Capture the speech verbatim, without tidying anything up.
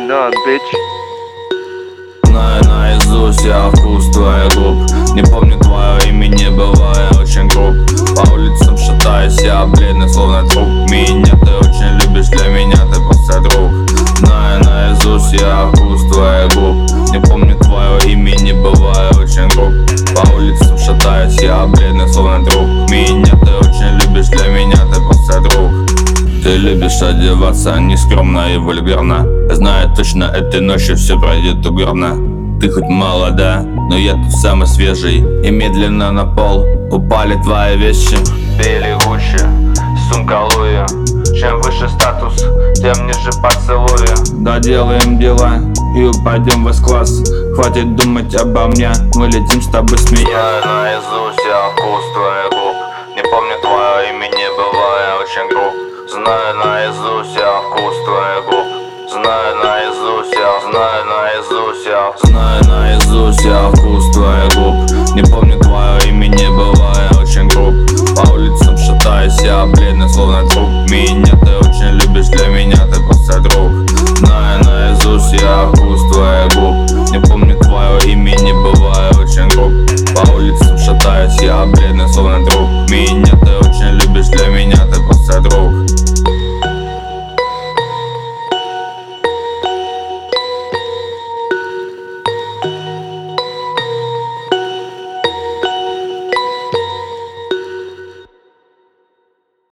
not, bitch. Знаю наизусть я вкус твоих губ. Не помню твое имя, не бывая очень груб. По улицам шатаюсь, я бледный, словно труп. Меня ты очень любишь, для меня ты просто друг. Знаю наизусть я вкус твоих губ. Не помню твое имя, не бывая очень груб. По улицам шатаюсь, я бледный, словно друг. Меня ты очень любишь, для меня ты просто друг. Ты любишь одеваться нескромно и вульгарно. Знаю точно, этой ночью все пройдет угорно. Ты хоть молода, но я тут самый свежий. И медленно на пол упали твои вещи. Бели Гуччи, сумка Луи. Чем выше статус, тем ниже поцелуи. Доделаем дела и упадем в эс-класс. Хватит думать обо мне, мы летим с тобой смеясь. Знаю наизусть я вкус твоих губ. Не помню твое имя, не бывая очень груб. Знаю наизусть я вкус твоих губ. Знаю наизусть я, знаю наизусть я, знаю наизусть я вкус твоих губ. Не помню твое имя, не бывая очень груб. По улицам шатаюсь, я бледный, словно труп. Меня ты очень любишь, для меня ты просто друг. Знаю наизусть я